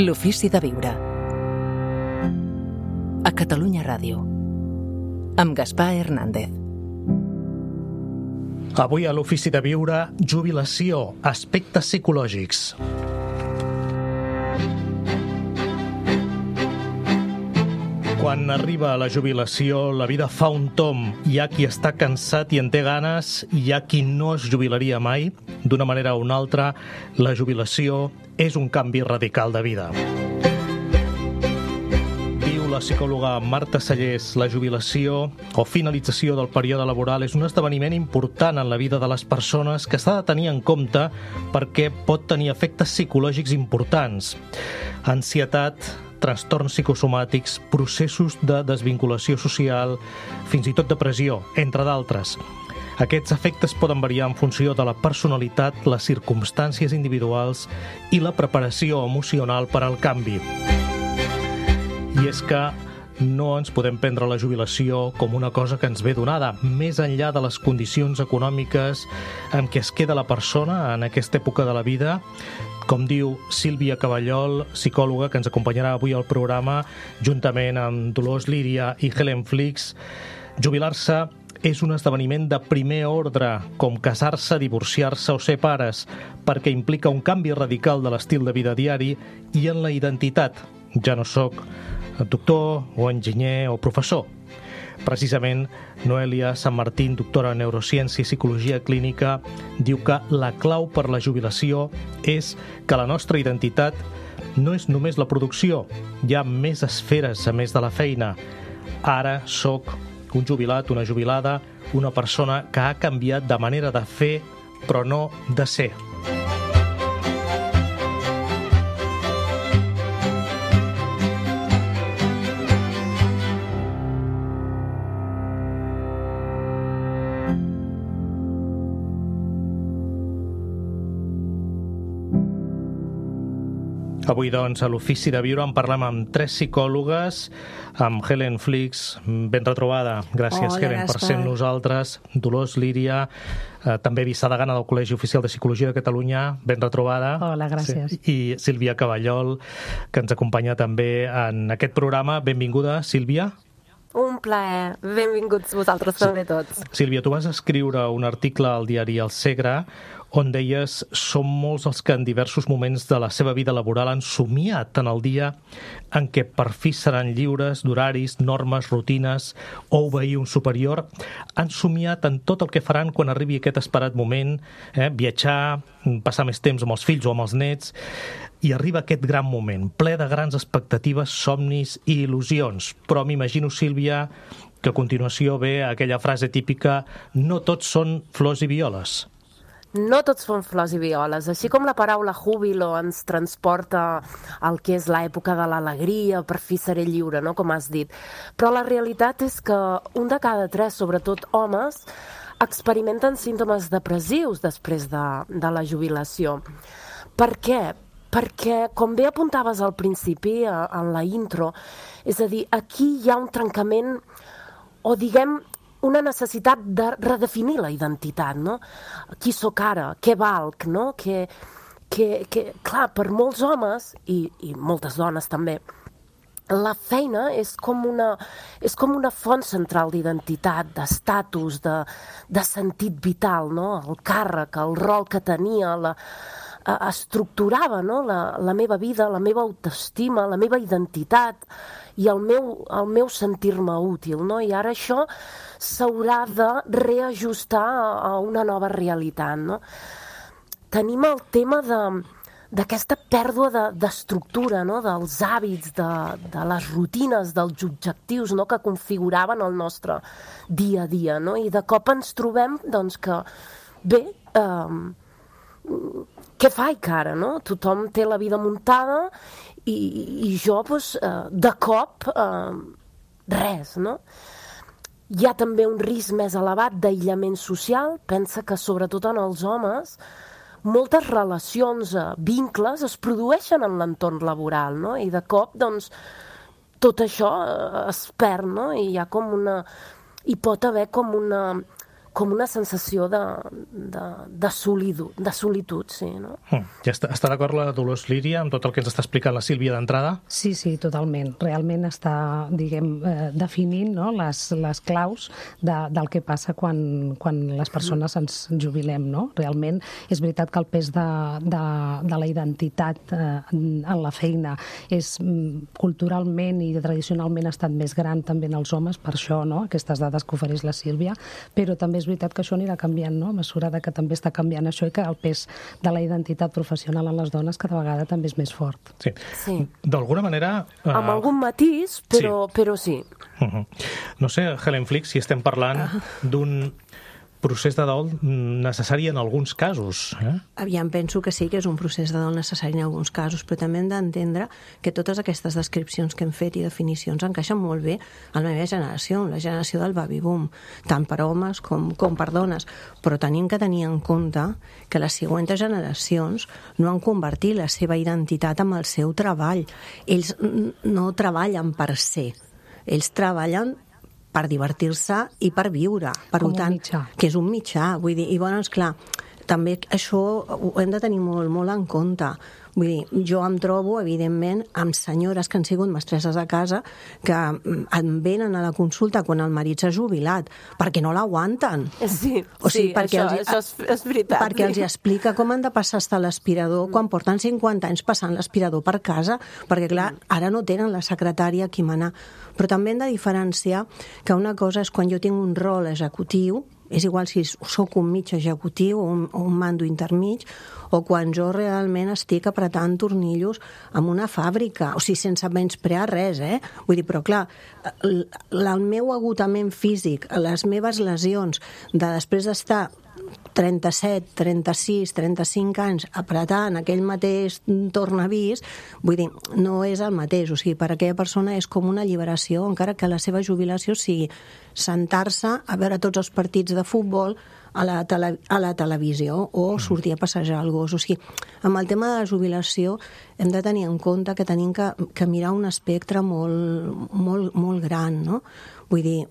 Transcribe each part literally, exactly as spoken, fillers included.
L'ofici de viure. A Catalunya Ràdio. Amb Gaspar Hernández. Avui a l'ofici de viure, jubilació, aspectes psicològics. Quan arriba la jubilació, la vida fa un tomb. Hi ha qui està cansat i en té ganes, i hi ha qui no es jubilaria mai. D'una manera o una altra, la jubilació és un canvi radical de vida. Diu la psicòloga Marta Sallés, la jubilació o finalització del període laboral és un esdeveniment important en la vida de les persones que s'ha de tenir en compte perquè pot tenir efectes psicològics importants. Ansietat, trastorns psicosomàtics, processos de desvinculació social, fins i tot depressió, entre d'altres. Aquests efectes poden variar en funció de la personalitat, les circumstàncies individuals i la preparació emocional per al canvi. I és que no ens podem prendre la jubilació com una cosa que ens ve donada, més enllà de les condicions econòmiques en què es queda la persona en aquesta època de la vida. Com diu Sílvia Caballol, psicòloga, que ens acompanyarà avui al programa, juntament amb Dolors Líria i Helen Flix, jubilar-se és un esdeveniment de primer ordre, com casar-se, divorciar-se o ser pares, perquè implica un canvi radical de l'estil de vida diari i en la identitat. Ja no sóc doctor o enginyer o professor. Precisament, Noelia San Martín, doctora en Neurociència i Psicologia Clínica, diu que la clau per la jubilació és que la nostra identitat no és només la producció, hi ha més esferes a més de la feina. Ara sóc un jubilat, una jubilada, una persona que ha canviat de manera de fer, però no de ser. Avui, doncs, a l'Ofici de Viure en parlem amb tres psicòlogues, amb Helen Flix, ben retrobada. Gràcies, Hola, Helen, Gaspar. Per ser amb nosaltres. Dolors Líria, eh, també vicedegana del Col·legi Oficial de Psicologia de Catalunya, ben retrobada. Hola, gràcies. I Sílvia Caballol, que ens acompanya també en aquest programa. Benvinguda, Sílvia. Un plaer. Benvinguts vosaltres també tots. Sílvia, tu vas escriure un article al diari El Segre on deies són molts els que en diversos moments de la seva vida laboral han somiat en el dia en què per fi seran lliures d'horaris, normes, rutines o obeir un superior. Han somiat en tot el que faran quan arribi aquest esperat moment, eh? viatjar, passar més temps amb els fills o amb els nets, i arriba aquest gran moment, ple de grans expectatives, somnis i il·lusions. Però m'imagino, Sílvia, que a continuació ve aquella frase típica «no tots són flors i violes». No tots són flors i violes. Així com la paraula júbilo ens transporta al que és l'època de l'alegria, per fi seré lliure, no? Com has dit. Però la realitat és que un de cada tres, sobretot homes, experimenten símptomes depressius després de, de la jubilació. Per què? Perquè, com bé apuntaves al principi, en la intro, és a dir, aquí hi ha un trencament, o diguem, una necessitat de redefinir la identitat, no? Qui sóc ara? Què valc, no? Que, que, que, clar, per molts homes, i, i moltes dones també, la feina és com una, és com una font central d'identitat, d'estatus, de, de sentit vital, no? El càrrec, el rol que tenia, la, estructurava, no? la, la meva vida, la meva autoestima, la meva identitat i el meu, el meu sentir-me útil, no? I ara això s'haurà de reajustar a una nova realitat, no? Tenim el tema de, d'aquesta pèrdua d'estructura, no? Dels hàbits, de, de les rutines, dels objectius, no? Que configuraven el nostre dia a dia, no? I de cop ens trobem doncs, que, bé, eh, què faig ara, no? Tothom té la vida muntada i, i jo, doncs, eh, de cop, eh, res, no? Hi ha també un risc més elevat d'aïllament social. Pensa que, sobretot en els homes, moltes relacions, eh, vincles, es produeixen en l'entorn laboral, no? I de cop, doncs, tot això eh, es perd, no? I hi ha com una... Hi pot haver com una com una sensació de, de, de, solitud, de solitud, sí, no? Mm. Ja està, està d'acord la Dolors Líria amb tot el que ens està explicant la Sílvia d'entrada? Sí, sí, totalment. Realment està, diguem, eh, definint, no?, les, les claus de, del que passa quan, quan les persones ens jubilem, no? Realment és veritat que el pes de, de, de la identitat eh, en, en la feina és culturalment i tradicionalment ha estat més gran també en els homes, per això, no?, aquestes dades que ofereix la Sílvia, però també és veritat que això anirà canviant, no?, a mesura de que també està canviant això i que el pes de la identitat professional en les dones cada vegada també és més fort. Sí. Sí. D'alguna manera... Uh... Amb algun matís, però sí. Però sí. Uh-huh. No sé, Helen Flix, si estem parlant uh. d'un procés de dol necessari en alguns casos. Eh? Aviam, penso que sí que és un procés de dol necessari en alguns casos, però també hem d'entendre que totes aquestes descripcions que hem fet i definicions encaixen molt bé a la meva generació, la generació del baby boom, tant per homes com, com per dones, però tenim que tenir en compte que les següents generacions no han convertit la seva identitat amb el seu treball. Ells no treballen per ser, ells treballen per divertir-se i per viure. Per Com tant, un mitjà. Que és un mitjà, vull dir, i bueno, esclar, també això ho hem de tenir molt, molt en compte. Vull dir, jo em trobo, evidentment, amb senyores que han sigut mestresses a casa que em venen a la consulta quan el marit s'ha jubilat, perquè no l'aguanten. Sí, o sigui, sí, perquè això, els, això és, és veritat. Perquè els explica com han de passar a estar l'aspirador quan porten cinquanta anys passant l'aspirador per casa, perquè, clar, ara no tenen la secretària a qui manar. Però també hem de diferenciar que una cosa és quan jo tinc un rol executiu, és igual si sóc un mig executiu o un, o un mando intermig, o quan jo realment estic apretant tornillos en una fàbrica, o sigui, sense menysprear res, eh? Vull dir, però clar, el, el meu agotament físic, les meves lesions, de després d'estar trenta-set, trenta-sis, trenta-cinc anys apretant aquell mateix tornavís, vull dir, no és el mateix. O sigui, per a aquella persona és com una alliberació, encara que la seva jubilació sigui sentar-se a veure tots els partits de futbol a la, tele, a la televisió o sortir a passejar el gos. O sigui, amb el tema de la jubilació hem de tenir en compte que tenim que, que mirar un espectre molt, molt, molt gran, no? Vull dir,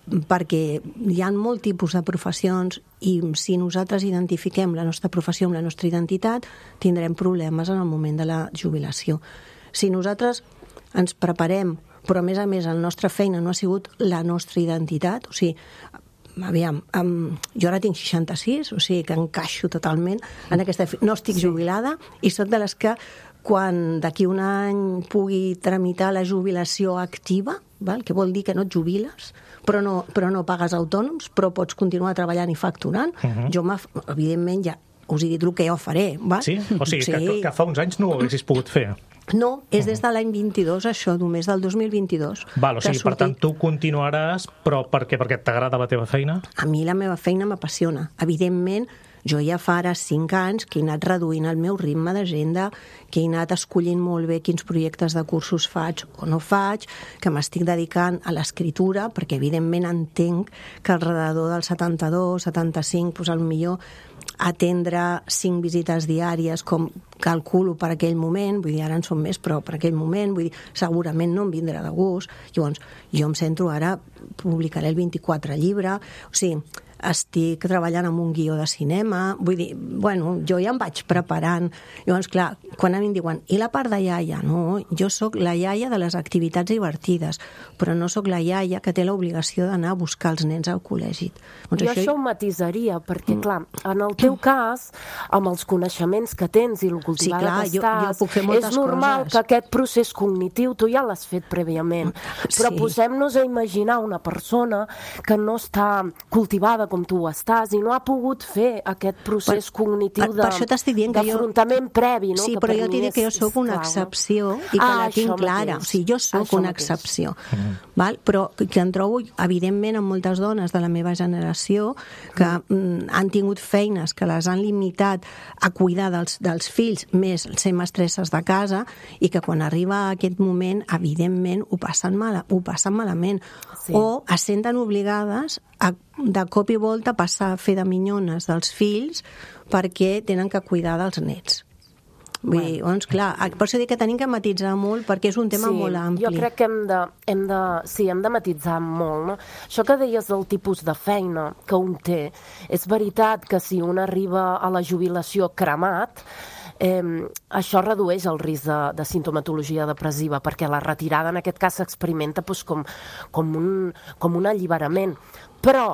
perquè hi ha molt tipus de professions i si nosaltres identifiquem la nostra professió amb la nostra identitat, tindrem problemes en el moment de la jubilació. Si nosaltres ens preparem, però a més a més la nostra feina no ha sigut la nostra identitat, o sigui, aviam, um, jo ara tinc seixanta-sis, o sigui que encaixo totalment en aquesta... No estic jubilada i soc de les que quan d'aquí un any pugui tramitar la jubilació activa, val? Que vol dir que no et jubiles, però no, però no pagues autònoms, però pots continuar treballant i facturant. Uh-huh. Jo, evidentment, ja us he dit el que jo faré. Val? Sí? O sigui, sí. Que, que fa uns anys no ho haguessis pogut fer. No, és des de l'any vint-i-dos, això, només del dos mil vint-i-dos. Val, o sigui, per tant, tu continuaràs, però per què? Perquè t'agrada la teva feina? A mi la meva feina m'apassiona. Evidentment, jo ja fa ara cinc anys que he anat reduint el meu ritme d'agenda, que he anat escollint molt bé quins projectes de cursos faig o no faig, que m'estic dedicant a l'escriptura, perquè evidentment entenc que alrededor del setanta-dos, setanta-cinc, doncs millor atendre cinc visites diàries, com calculo per aquell moment, vull dir, ara en són més, però per aquell moment, vull dir, segurament no em vindrà de gust. Llavors, jo em centro ara, publicaré el vint-i-quatre llibre, o sigui, estic treballant amb un guió de cinema, vull dir, bueno, jo ja em vaig preparant. Llavors, clar, quan a mi em diuen, i la part de iaia? No, jo sóc la iaia de les activitats divertides, però no sóc la iaia que té l'obligació d'anar a buscar els nens al col·legi. Doncs jo això... això ho matisaria, perquè, clar, en el teu cas, amb els coneixements que tens i el cultivada sí, clar, que estàs, jo, jo puc fer moltes és normal coses. Que aquest procés cognitiu tu ja l'has fet prèviament, però sí. Posem-nos a imaginar una persona que no està cultivada com tu estàs i no ha pogut fer aquest procés per, cognitiu de, d'afrontament previ. No? Sí, que però jo t'he dit que jo sóc una excepció i que ah, la tinc clara. Mateix. O sigui, jo sóc una mateix. excepció. Mm. Val? Però que em trobo, evidentment, amb moltes dones de la meva generació que mm, han tingut feines que les han limitat a cuidar dels, dels fills, més ser mestresses de casa, i que quan arriba aquest moment, evidentment, ho passen, mal, ho passen malament. Sí. O es senten obligades a, de cop i volta, passar a fer de minyones dels fills perquè tenen que cuidar dels nets. Vull dir, doncs clar, per això dic que tenim que matitzar molt perquè és un tema sí, molt ampli. Jo crec que hem de, hem de, sí, hem de matitzar molt, no? Això que deies del tipus de feina que un té, és veritat que si un arriba a la jubilació cremat, eh, això redueix el risc de, de sintomatologia depressiva, perquè la retirada en aquest cas s'experimenta doncs, com, com, un, com un alliberament. Però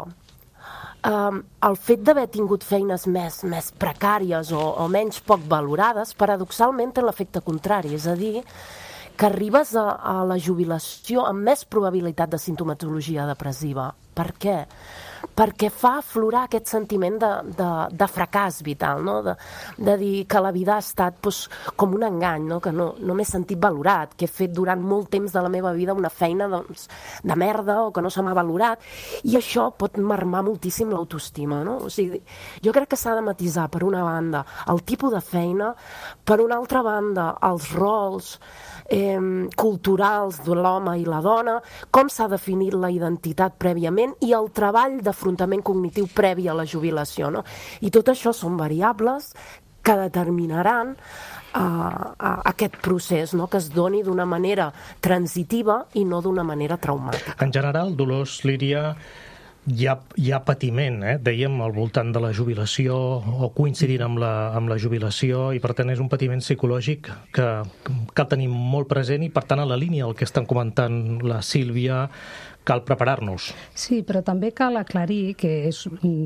Um, el fet d'haver tingut feines més, més precàries o, o menys poc valorades, paradoxalment té l'efecte contrari, és a dir, que arribes a, a la jubilació amb més probabilitat de sintomatologia depressiva. Per què? Perquè fa aflorar aquest sentiment de, de, de fracàs vital, no? de, de dir que la vida ha estat doncs, com un engany, no? Que no, no m'he sentit valorat, que he fet durant molt temps de la meva vida una feina doncs, de merda o que no se m'ha valorat, i això pot marmar moltíssim l'autoestima. No? O sigui, jo crec que s'ha de matisar, per una banda, el tipus de feina, per una altra banda, els rols eh, culturals de l'home i la dona, com s'ha definit la identitat prèviament i el treball d'afrontament cognitiu previ a la jubilació. No? I tot això són variables que determinaran uh, uh, aquest procés, no? Que es doni d'una manera transitiva i no d'una manera traumàtica. En general, Dolors, Líria, hi ha, hi ha patiment, eh? Dèiem, al voltant de la jubilació o coincidint amb la, amb la jubilació, i per tant és un patiment psicològic que cal tenir molt present, i per tant a la línia el que estan comentant la Sílvia, cal preparar-nos. Sí, però també cal aclarir que és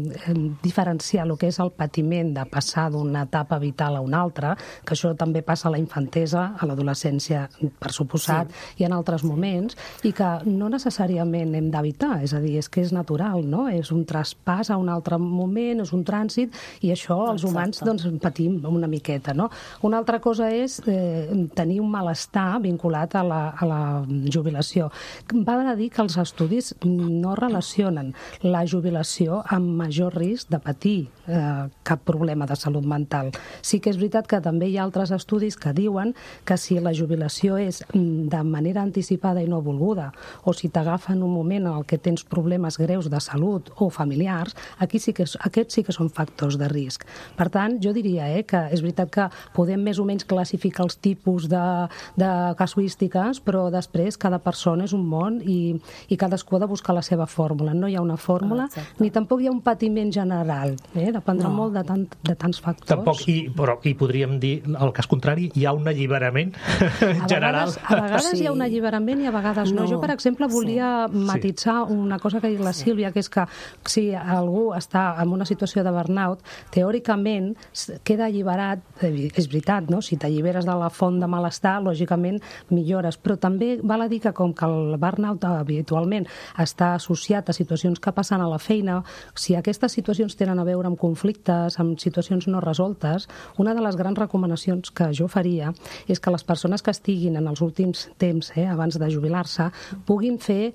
diferenciar el que és el patiment de passar d'una etapa vital a una altra, que això també passa a la infantesa, a l'adolescència, per suposat, sí. I en altres moments, i que no necessàriament hem d'evitar, és a dir, és que és natural, no? És un traspàs a un altre moment, és un trànsit, i això els Exacte. humans doncs, patim una miqueta, no? Una altra cosa és eh, tenir un malestar vinculat a la, a la jubilació. Val a dir que els estudis no relacionen la jubilació amb major risc de patir eh, cap problema de salut mental. Sí que és veritat que també hi ha altres estudis que diuen que si la jubilació és de manera anticipada i no volguda, o si t'agafa en un moment en el que tens problemes greus de salut o familiars, aquí sí que, aquests sí que són factors de risc. Per tant, jo diria eh, que és veritat que podem més o menys classificar els tipus de, de casuístiques, però després cada persona és un món i, i cadascú ha de buscar la seva fórmula. No hi ha una fórmula, ah, ni tampoc hi ha un patiment general. Eh? Dependrà no. molt de, tant, de tants factors. Tampoc, i, però i podríem dir, al cas contrari, hi ha un alliberament a general. Vegades, a vegades sí. hi ha un alliberament i a vegades no. no. Jo, per exemple, volia sí. matitzar una cosa que ha dit la sí. Sílvia, que és que si algú està en una situació de burnout, teòricament queda alliberat, és veritat, no? Si t'alliberes de la font de malestar, lògicament millores, però també val a dir que com que el burnout habitualment està associat a situacions que passen a la feina, si aquestes situacions tenen a veure amb conflictes, amb situacions no resoltes, una de les grans recomanacions que jo faria és que les persones que estiguin en els últims temps, eh, abans de jubilar-se, puguin fer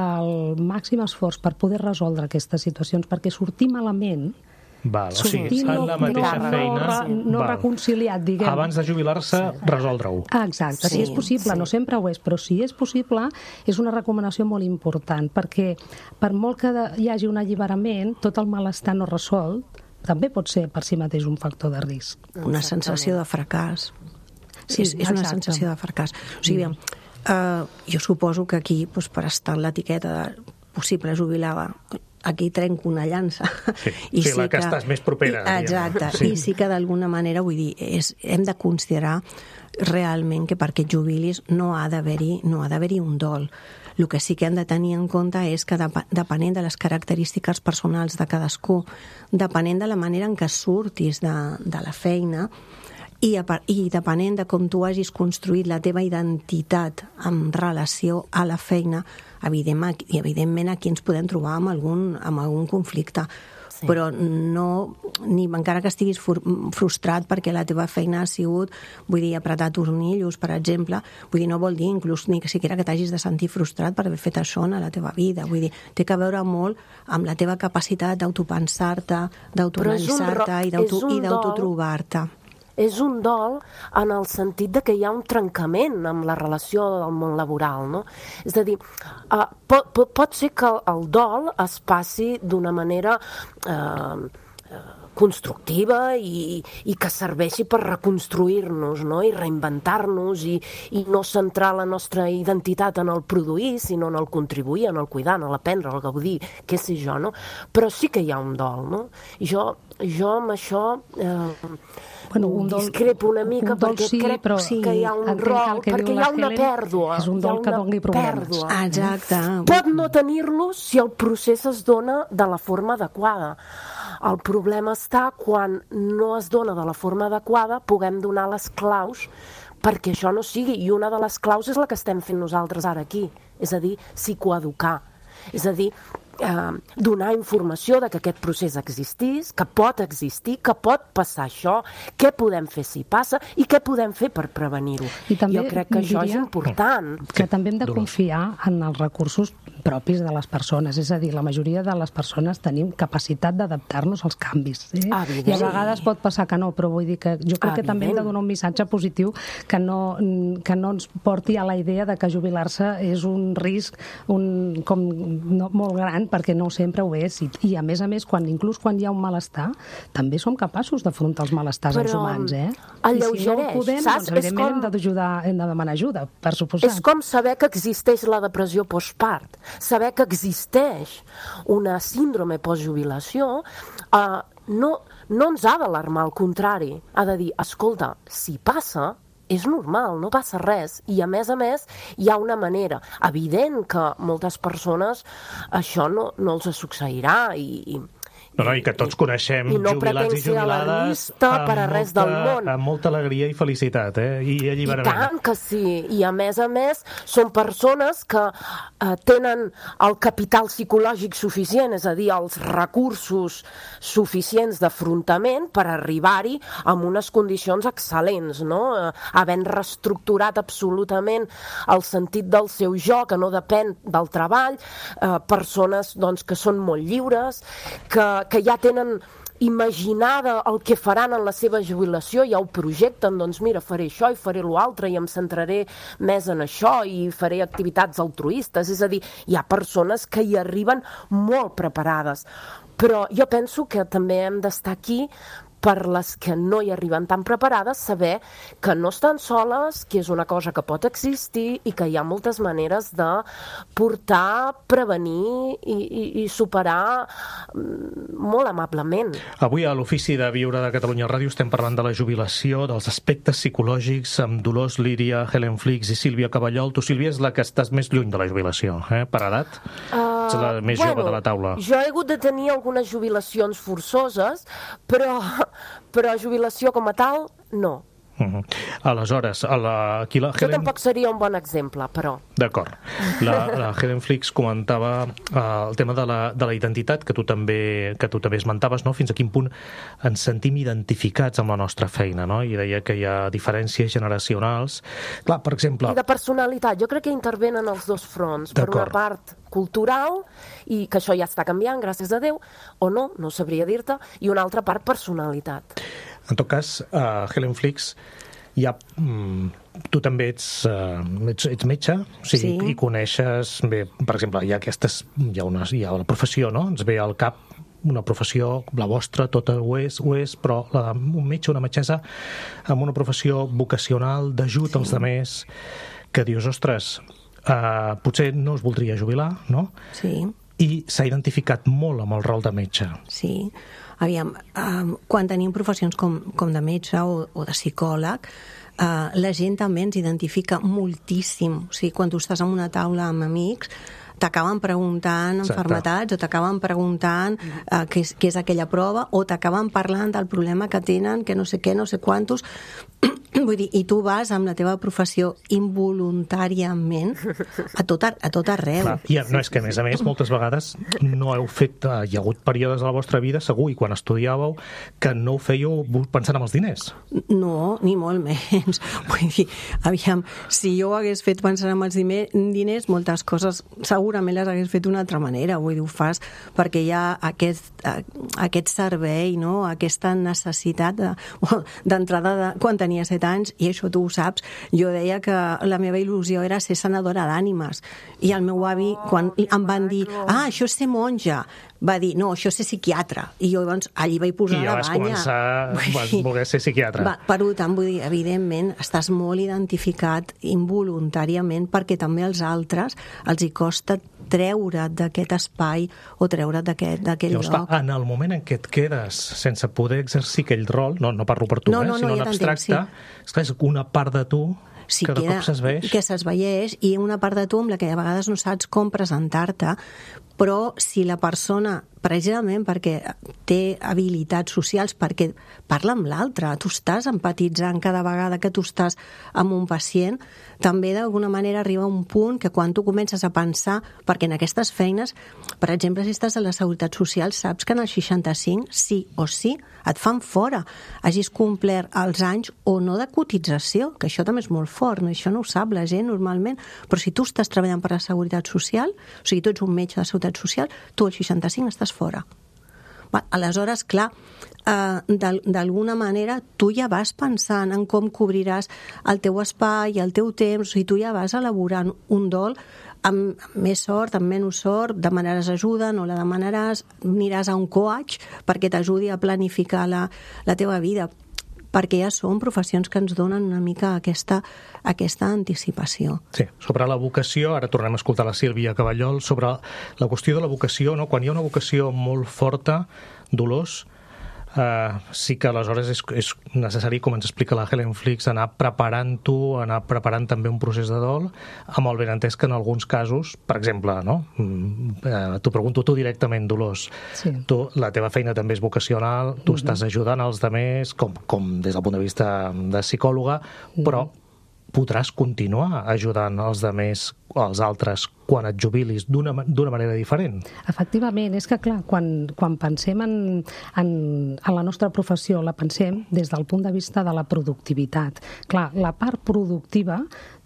el màxim esforç per poder resoldre aquestes situacions, perquè sortir malament Val, o sigui, no, en la mateixa no, feina... No, no reconciliat, diguem. Abans de jubilar-se, resoldre-ho. Exacte, sí, si és possible, sí. no sempre ho és, però si és possible, és una recomanació molt important, perquè per molt que hi hagi un alliberament, tot el malestar no resolt també pot ser per si mateix un factor de risc. Una sensació de fracàs. Sí, és, és una sensació de fracàs. O sigui, uh, jo suposo que aquí, doncs, per estar en l'etiqueta de possible jubilada, aquí trenco una llança. Sí, I sí, sí la que, que estàs més propera. Exacte, sí. I sí que d'alguna manera, vull dir, és, hem de considerar realment que perquè et jubilis no ha d'haver-hi no ha d'haver-hi un dol. El que sí que hem de tenir en compte és que depenent de les característiques personals de cadascú, depenent de la manera en què surtis de, de la feina, i, i depenent de com tu hagis construït la teva identitat en relació a la feina, evidentment, i evidentment aquí ens podem trobar amb algun, amb algun conflicte. Sí. Però no, ni encara que estiguis frustrat perquè la teva feina ha sigut, vull dir, apretar tornillos, per exemple, vull dir, no vol dir inclús ni que siquiera que t'hagis de sentir frustrat per haver fet això a la teva vida, vull dir, té que veure molt amb la teva capacitat d'autopensar-te, d'autoanalitzar-te i d'autotrobar-te. És un dol en el sentit de que hi ha un trencament amb la relació del món laboral, no? És a dir, uh, pot, pot ser que el dol es passi d'una manera... Uh, uh, constructiva i, i que serveixi per reconstruir-nos, no? I reinventar-nos i, i no centrar la nostra identitat en el produir, sinó en el contribuir, en el cuidar, en l'aprendre, el gaudir, què sé jo, no? Però sí que hi ha un dol, no? I jo, jo amb això eh, bueno, un dol, discrepo una mica un dol perquè sí, crec però que hi ha un rol, perquè hi ha una pèrdua. És un dol que doni problemes. Ah, exacte. Pot no tenir-los si el procés es dona de la forma adequada. El problema està quan no es dona de la forma adequada, puguem donar les claus perquè això no sigui. I una de les claus és la que estem fent nosaltres ara aquí, és a dir, psicoeducar. És a dir, eh, donar informació de que aquest procés existís, que pot existir, que pot passar això, què podem fer si passa i què podem fer per prevenir-ho. Jo crec que això és important. Que també hem de confiar en els recursos propis de les persones, és a dir, la majoria de les persones tenim capacitat d'adaptar-nos als canvis. Eh? I a vegades pot passar que no, però vull dir que jo crec que també hem de donar un missatge positiu que no, que no ens porti a la idea de que jubilar-se és un risc un, com, no, molt gran, perquè no sempre ho és. I, i a més a més, quan, inclús quan hi ha un malestar, també som capaços d'afrontar els malestars als humans. Eh? Alleugereix, I si no ho podem, saps? Doncs, evidentment com... hem d'ajudar, hem de demanar ajuda, per suposat. És com saber que existeix la depressió postpart. Saber que existeix una síndrome postjubilació eh, no, no ens ha d'alarmar, al contrari. Ha de dir, escolta, si passa, és normal, no passa res. I a més a més hi ha una manera. Evident que moltes persones això no, no els succeirà i... i No, no, i que tots coneixem no jubilats i jubilades per a res molta, del món. amb molta alegria i felicitat, eh? I alliberament. I tant que sí. I a més a més són persones que eh, tenen el capital psicològic suficient, és a dir, els recursos suficients d'afrontament per arribar-hi amb unes condicions excel·lents, no? Eh, havent reestructurat absolutament el sentit del seu jo, que no depèn del treball, eh, persones doncs, que són molt lliures, que que ja tenen imaginada el que faran en la seva jubilació, ja ho projecten, doncs mira, faré això i faré l'altre i em centraré més en això i faré activitats altruistes. És a dir, hi ha persones que hi arriben molt preparades. Però jo penso que també hem d'estar aquí per les que no hi arriben tan preparades, saber que no estan soles, que és una cosa que pot existir i que hi ha moltes maneres de portar, prevenir i, i, i superar molt amablement. Avui a l'Ofici de Viure de Catalunya Ràdio estem parlant de la jubilació, dels aspectes psicològics amb Dolors Líria, Helen Flix i Sílvia Caballol. Tu, Sílvia, és la que estàs més lluny de la jubilació, eh? Per edat? Uh, Ets la més bueno, jove de la taula. Jo he hagut de tenir algunes jubilacions forçoses, però però jubilació com a tal, no. Uh-huh. Aleshores, a la, aquí la Helen... Jo tampoc seria un bon exemple, però... D'acord. La, la Helen Flix comentava uh, el tema de la, de la identitat, que tu també que tu també esmentaves, no? Fins a quin punt ens sentim identificats amb la nostra feina, no? I deia que hi ha diferències generacionals. Clar, per exemple... I de personalitat. Jo crec que intervenen els dos fronts. Per una part cultural, i que això ja està canviant, gràcies a Déu, o no, no sabria dir-te, i una altra part personalitat. En tot cas, uh, Helen Flix, ja, mm, tu també ets, uh, ets, ets metge, o sigui, sí. I coneixes, bé, per exemple, hi ha aquestes, hi ha, una, hi ha la professió, no? Ens ve al cap una professió, la vostra, tota ho és, ho és, però la, un metge, una metgessa, amb una professió vocacional, d'ajut sí. als altres, que dius, ostres, uh, potser no es voldria jubilar, no? Sí. I s'ha identificat molt amb el rol de metge. Sí. Aviam, um, quan tenim professions com, com de metge o, o de psicòleg, uh, la gent també ens identifica moltíssim. O sigui, quan tu estàs en una taula amb amics, t'acaben preguntant enfermetats o t'acaben preguntant uh, què, és, què és aquella prova o t'acaben parlant del problema que tenen, que no sé què, no sé quantos. Vull dir, i tu vas amb la teva professió involuntàriament a tot, a, a tot arreu. Clar, i no és que, a més a més, moltes vegades no heu fet, hi ha hagut períodes a la vostra vida, segur, i quan estudiàveu, que no ho fèieu pensant en els diners. No, ni molt menys. Vull dir, aviam, si jo ho hagués fet pensant en els diners, moltes coses segurament les hagués fet d'una altra manera. Vull dir, ho fas perquè hi ha aquest, aquest servei, no? Aquesta necessitat de, d'entrada de, quan tenia tenia set anys, i això tu ho saps, jo deia que la meva il·lusió era ser sanadora d'ànimes. I el meu avi, quan em van dir, ah, això és ser monja, va dir, no, això és ser psiquiatre. I jo llavors allí vaig posar la banya. I ja vas començar, vas voler ser psiquiatre. Va, per tant, vull dir, evidentment, estàs molt identificat involuntàriament perquè també als altres els hi costa treure't d'aquest espai o treure't d'aquell Llavors, lloc. Clar, en el moment en què et quedes sense poder exercir aquell rol, no, no parlo per tu, no, eh, no, no, sinó ja en abstracte, sí. és clar, és una part de tu sí, que de queda, cop s'esveix. que s'esveieix, i una part de tu amb la que a vegades no saps com presentar-te, però si la persona, precisament perquè té habilitats socials, perquè parla amb l'altre, tu estàs empatitzant cada vegada que tu estàs amb un pacient, també d'alguna manera arriba un punt que quan tu comences a pensar, perquè en aquestes feines, per exemple, si estàs a la Seguretat Social, saps que en el seixanta-cinc, sí o sí, et fan fora, hagis complert els anys o no de cotització, que això també és molt fort, no? Això no ho sap la gent normalment, però si tu estàs treballant per la Seguretat Social, o sigui, tu ets un metge de la Seguretat Social, tu al seixanta-cinc estàs fora. Va, aleshores, clar, eh, d'alguna manera tu ja vas pensant en com cobriràs el teu espai, el teu temps, o sigui, tu ja vas elaborant un dol amb més sort, amb menys sort, demanaràs ajuda, no la demanaràs, aniràs a un coach perquè t'ajudi a planificar la, la teva vida, perquè ja són professions que ens donen una mica aquesta, aquesta anticipació. Sí, sobre la vocació, ara tornem a escoltar la Sílvia Cavallol, sobre la qüestió de la vocació, no? Quan hi ha una vocació molt forta, Dolors, Uh, sí que aleshores és, és necessari, com ens explica la Helen Flix, anar preparant-ho, anar preparant també un procés de dol, amb el benentès que en alguns casos, per exemple, no? Uh, t'ho pregunto tu directament, Dolors, sí. Tu, la teva feina també és vocacional, tu uh-huh. estàs ajudant els altres, com, com des del punt de vista de psicòloga, uh-huh. però podràs continuar ajudant els altres, els altres quan et jubilis d'una d'una manera diferent. Efectivament, és que clar, quan, quan pensem en, en, en la nostra professió, la pensem des del punt de vista de la productivitat. Clar, la part productiva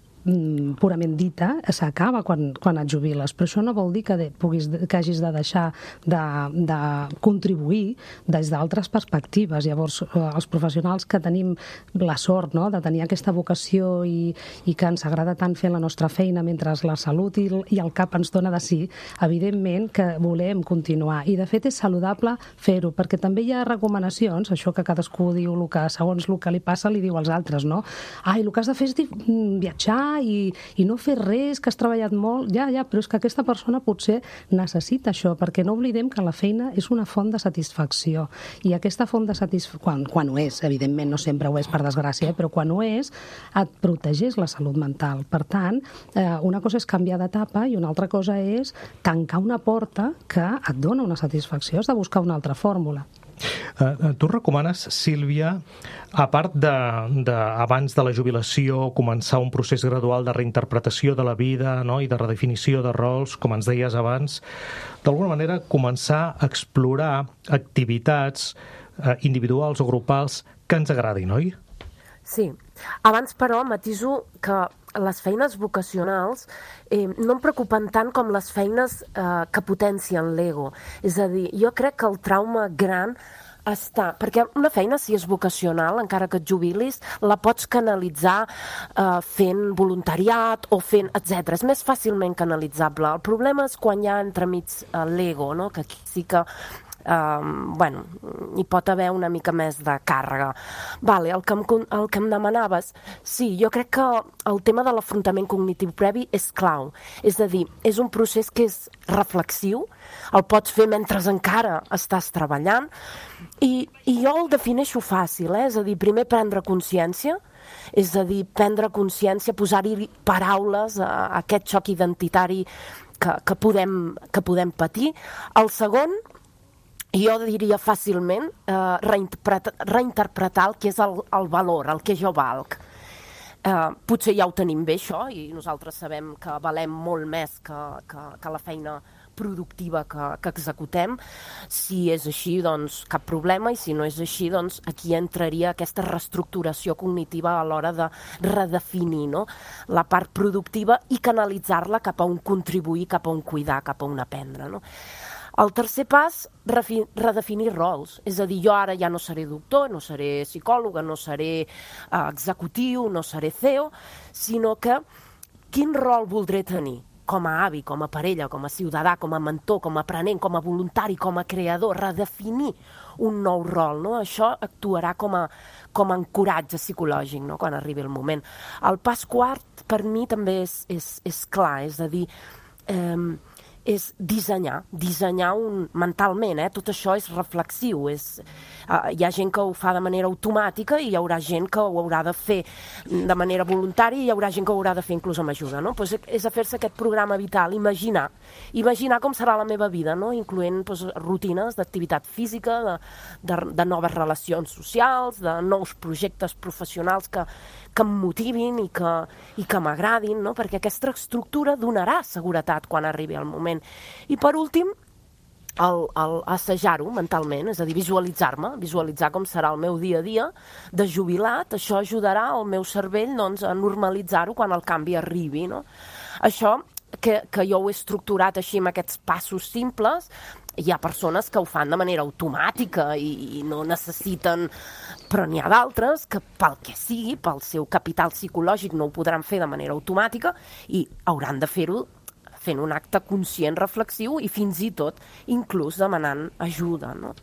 purament dita, s'acaba quan, quan et jubiles, però això no vol dir que, de, puguis, que hagis de deixar de, de contribuir des d'altres perspectives. Llavors, els professionals que tenim la sort, no?, de tenir aquesta vocació i, i que ens agrada tant fer la nostra feina mentre la salut i, i el cap ens dona de sí, evidentment que volem continuar. I de fet és saludable fer-ho, perquè també hi ha recomanacions, això que cadascú diu el que, segons el que li passa, li diu als altres, no? Ai, el que has de fer és viatjar I, i no fer res, que has treballat molt, ja, ja, però és que aquesta persona potser necessita això, perquè no oblidem que la feina és una font de satisfacció, i aquesta font de satisfacció, quan, quan ho és, evidentment no sempre ho és per desgràcia, però quan ho és, et protegeix la salut mental. Per tant, eh, una cosa és canviar d'etapa i una altra cosa és tancar una porta que et dona una satisfacció, has de buscar una altra fórmula. Uh, tu recomanes, Sílvia, a part de, de, abans de la jubilació, començar un procés gradual de reinterpretació de la vida, no?, i de redefinició de rols, com ens deies abans, d'alguna manera començar a explorar activitats uh, individuals o grupals que ens agradin, oi? Sí. Abans, però, matiso que les feines vocacionals eh, no em preocupen tant com les feines eh, que potencien l'ego. És a dir, jo crec que el trauma gran està... Perquè una feina, si és vocacional, encara que et jubilis, la pots canalitzar eh, fent voluntariat o fent, etcètera. És més fàcilment canalitzable. El problema és quan hi ha entremig eh, l'ego, no?, que aquí sí que Um, bueno, hi pot haver una mica més de càrrega. Vale, el que, em, el que em demanaves, sí, jo crec que el tema de l'afrontament cognitiu previ és clau. És a dir, és un procés que és reflexiu, el pots fer mentre encara estàs treballant, i, i jo el defineixo fàcil, eh? És a dir, primer prendre consciència, és a dir, prendre consciència, posar-hi paraules a, a aquest xoc identitari que, que, podem, que podem patir. El segon, jo diria fàcilment eh, reinterpretar, reinterpretar el que és el, el valor, el que jo valc. Eh, potser ja ho tenim bé, això, i nosaltres sabem que valem molt més que, que, que la feina productiva que, que executem. Si és així, doncs cap problema, i si no és així, doncs aquí entraria aquesta reestructuració cognitiva a l'hora de redefinir, no?, la part productiva i canalitzar-la cap a un contribuir, cap a un cuidar, cap a un aprendre, no? El tercer pas, redefinir rols. És a dir, jo ara ja no seré doctor, no seré psicòloga, no seré uh, executiu, no seré C E O, sinó que quin rol voldré tenir? Com a avi, com a parella, com a ciutadà, com a mentor, com a aprenent, com a voluntari, com a creador, redefinir un nou rol, no? Això actuarà com a, com a ancoratge psicològic, no? Quan arribi el moment. El pas quart, per mi, també és, és, és clar, és a dir, eh, és dissenyar, dissenyar un, mentalment, eh? Tot això és reflexiu, és, uh, hi ha gent que ho fa de manera automàtica i hi haurà gent que ho haurà de fer de manera voluntària i hi haurà gent que ho haurà de fer inclús amb ajuda, no? Pues és a fer-se aquest programa vital, imaginar, imaginar com serà la meva vida, no? Incloent pues, rutines d'activitat física, de, de, de noves relacions socials, de nous projectes professionals que, que em motivin i que, i que m'agradin, no? Perquè aquesta estructura donarà seguretat quan arribi el moment. I per últim, el, el assajar-ho mentalment, és a dir, visualitzar-me, visualitzar com serà el meu dia a dia de jubilat, això ajudarà al meu cervell doncs, a normalitzar-ho quan el canvi arribi, no? Això que, que jo ho he estructurat així amb aquests passos simples, hi ha persones que ho fan de manera automàtica i, i no necessiten, però n'hi ha d'altres que pel que sigui, pel seu capital psicològic no ho podran fer de manera automàtica i hauran de fer-ho fent un acte conscient, reflexiu i fins i tot inclús demanant ajuda, no?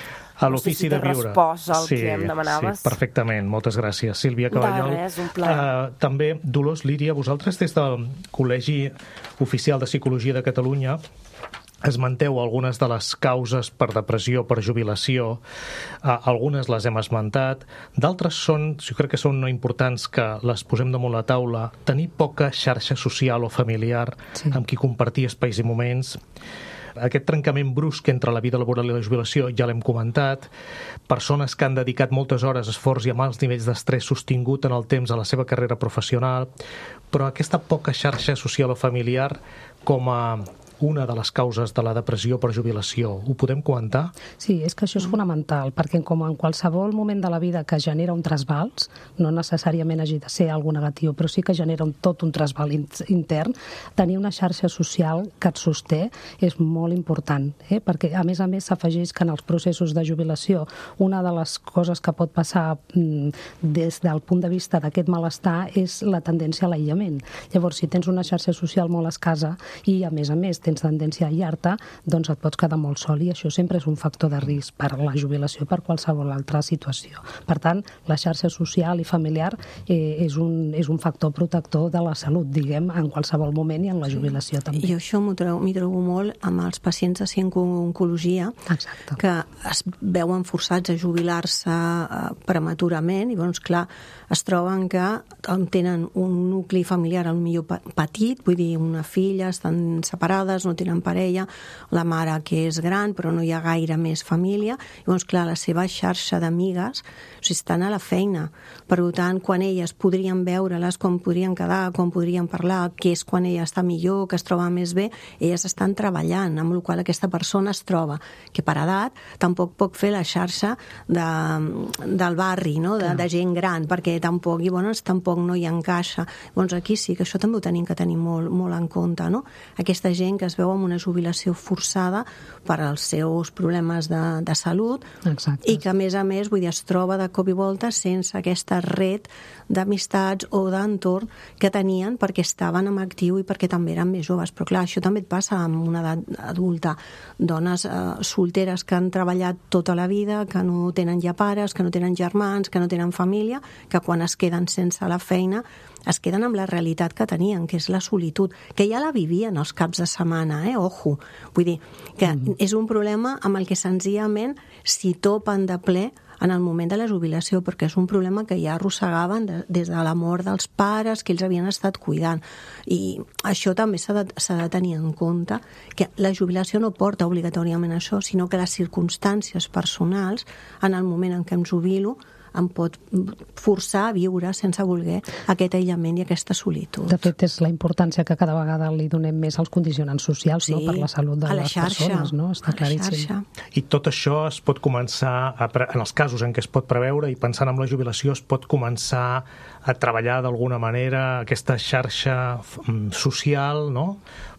A l'ofici de viure. No sé si t'he respost al sí, que em demanaves. Sí, perfectament. Moltes gràcies, Sílvia Caballol. De res, un plaer. Uh, també, Dolors Líria, vosaltres des del Col·legi Oficial de Psicologia de Catalunya esmenteu algunes de les causes per depressió, per jubilació, uh, algunes les hem esmentat, d'altres són, jo crec que són importants que les posem damunt la taula, tenir poca xarxa social o familiar sí. amb qui compartir espais i moments. Aquest trencament brusc entre la vida laboral i la jubilació ja l'hem comentat, persones que han dedicat moltes hores, esforç i amb alts nivells d'estrès sostingut en el temps a la seva carrera professional, però aquesta poca xarxa social o familiar com a una de les causes de la depressió per jubilació. Ho podem comentar? Sí, és que això és fonamental, perquè com en qualsevol moment de la vida que genera un trasbals, no necessàriament hagi de ser algo negatiu, però sí que genera un, tot un trasbal intern, tenir una xarxa social que et sosté és molt important, eh? Perquè a més a més s'afegeix que en els processos de jubilació una de les coses que pot passar mm, des del punt de vista d'aquest malestar és la tendència a l'aïllament. Llavors, si tens una xarxa social molt escassa i a més a més tens tendència a aïllar-te, doncs et pots quedar molt sol i això sempre és un factor de risc per la jubilació i per qualsevol altra situació. Per tant, la xarxa social i familiar eh, és, un, és un factor protector de la salut, diguem, en qualsevol moment i en la jubilació també. I això m'ho trobo, m'hi trobo molt amb els pacients de psico-oncologia que es veuen forçats a jubilar-se prematurament i, doncs, clar, es troben que tenen un nucli familiar al millor petit, vull dir, una filla, estan separades, no tenen parella, la mare que és gran però no hi ha gaire més família, i doncs clar, la seva xarxa d'amigues o sigui, estan a la feina, per tant quan elles podrien veure-les, com podrien quedar, com podrien parlar, què és quan ella està millor, que es troba més bé, elles estan treballant, amb la qual aquesta persona es troba, que per edat tampoc pot fer la xarxa de, del barri, no? de, de gent gran, perquè tampoc, i bueno, tampoc no hi encaixa. Doncs aquí sí que això també ho tenim que tenir molt, molt en compte, no? Aquesta gent que es veu amb una jubilació forçada per als seus problemes de, de salut. Exacte. I que a més a més vull dir, es troba de cop i volta sense aquesta red d'amistats o d'entorn que tenien perquè estaven en actiu i perquè també eren més joves. Però clar, això també et passa amb una edat adulta. Dones eh, solteres que han treballat tota la vida, que no tenen ja pares, que no tenen germans, que no tenen família, que quan es queden sense la feina es queden amb la realitat que tenien, que és la solitud, que ja la vivien els caps de setmana, eh? Ojo. Vull dir, que mm. és un problema amb el que senzillament s'hi topen de ple en el moment de la jubilació, perquè és un problema que ja arrossegaven de, des de la mort dels pares que ells havien estat cuidant. I això també s'ha de, s'ha de tenir en compte, que la jubilació no porta obligatòriament això, sinó que les circumstàncies personals, en el moment en què em jubilo, em pot forçar a viure sense voler aquest aïllament i aquesta solitud. De fet, és la importància que cada vegada li donem més als condicionants socials, sí, no? Per la salut de les xarxa, persones, no? Està claríssim. I tot això es pot començar, a pre... en els casos en què es pot preveure i pensant en la jubilació, es pot començar a treballar d'alguna manera aquesta xarxa social, no?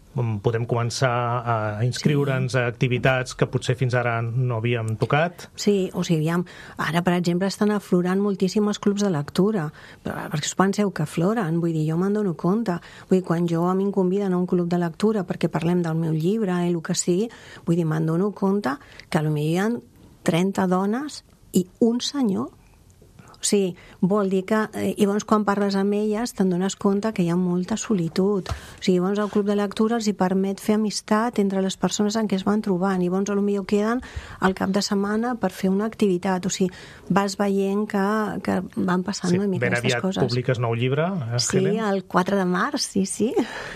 podem començar a inscriure'ns a activitats que potser fins ara no havíem tocat. Sí, o sigui, ara, per exemple, estan aflorant moltíssims clubs de lectura, però perquè us penseu que afloren, vull dir, jo me'n dono compte. Vull dir, quan jo a mi em conviden a un club de lectura perquè parlem del meu llibre, eh, el que sigui, vull dir, me'n dono compte que potser hi ha trenta dones i un senyor. O sigui, vol dir que, eh, i llavors quan parles amb elles te'n dones compte que hi ha molta solitud. O sigui, llavors el club de lectura els hi permet fer amistat entre les persones en què es van trobant, i llavors potser queden al cap de setmana per fer una activitat. O sigui, vas veient que, que van passant sí, una mica aquestes coses. Ben aviat publiques nou llibre, eh, Sí, Helen? el quatre de març, sí, sí.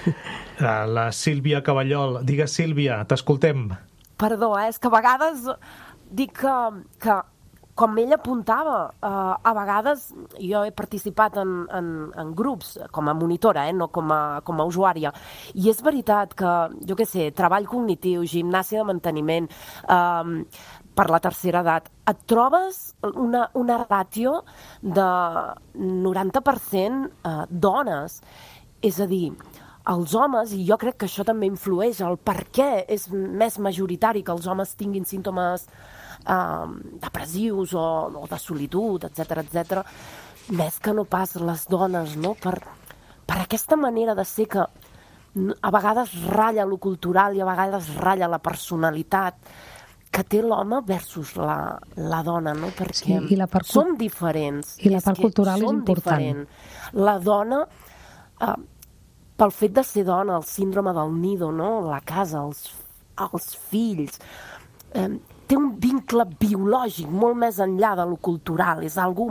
La Sílvia Caballol. Digues, Sílvia, t'escoltem. Perdó, eh? És que a vegades dic que, que com ell apuntava, eh, a vegades jo he participat en, en, en grups com a monitora, eh, no com a, com a usuària, i és veritat que, jo què sé, treball cognitiu, gimnàsia de manteniment, eh, per la tercera edat, et trobes una, una ràtio de noranta per cent eh, dones. És a dir, els homes, i jo crec que això també influeix, el per què és més majoritari que els homes tinguin símptomes Uh, depressius o, o de solitud, etcètera, etcètera, més que no pas les dones, no? Per, per aquesta manera de ser que a vegades ratlla lo cultural i a vegades ratlla la personalitat que té l'home versus la, la dona, no? Perquè sí, i la part, som diferents. I la part cultural és important. Diferent. La dona, uh, pel fet de ser dona, el síndrome del nido, no? La casa, els, els fills, eh, té un vincle biològic molt més enllà de lo cultural, és algo